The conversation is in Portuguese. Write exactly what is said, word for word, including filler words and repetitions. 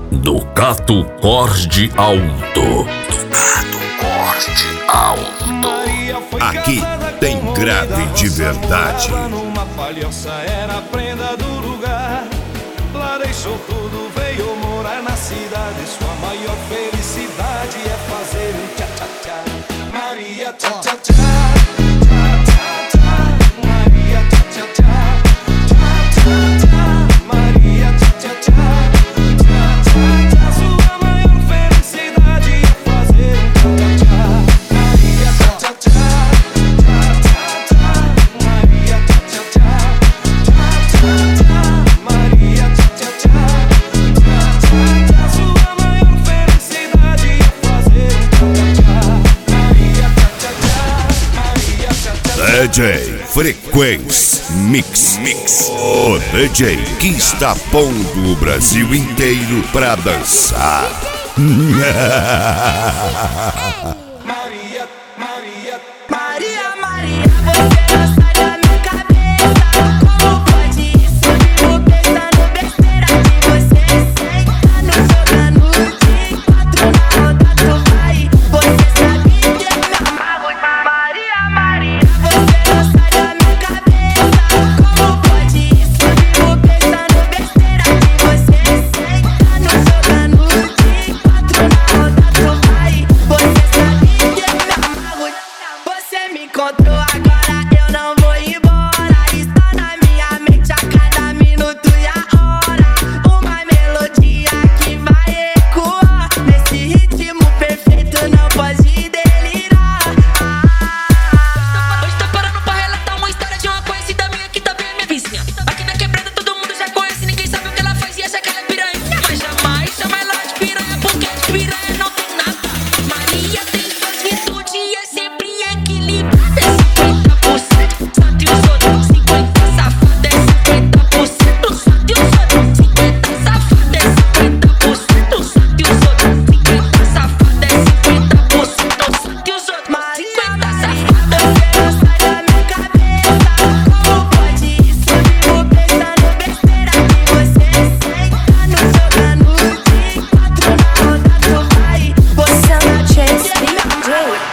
Ducato Corte Alto. Ducato Corte Alto. Aqui tem grave de verdade. Numa palhoça era a prenda do lugar. Lá deixou tudo, veio morar na cidade. Sua maior felicidade é fazer um tchá-tchá-tchá. Maria tchá-tchá-tchá. Maria tchá-tchá-tchá. Maria tchá-tchá-tchá. Sua maior felicidade é fazer um tchá-tchá-tchá. Maria tchá-tchá-tchá. Maria tchá-tchá-tchá. Maria tchá-tchá-tchá. Sua maior felicidade é fazer um tchá-tchá-tchá. Maria tchá-tchá-tchá. Maria tchá-tchá-tchá. D J Frequência Mix. Mix. O D J que está pondo o Brasil inteiro pra dançar.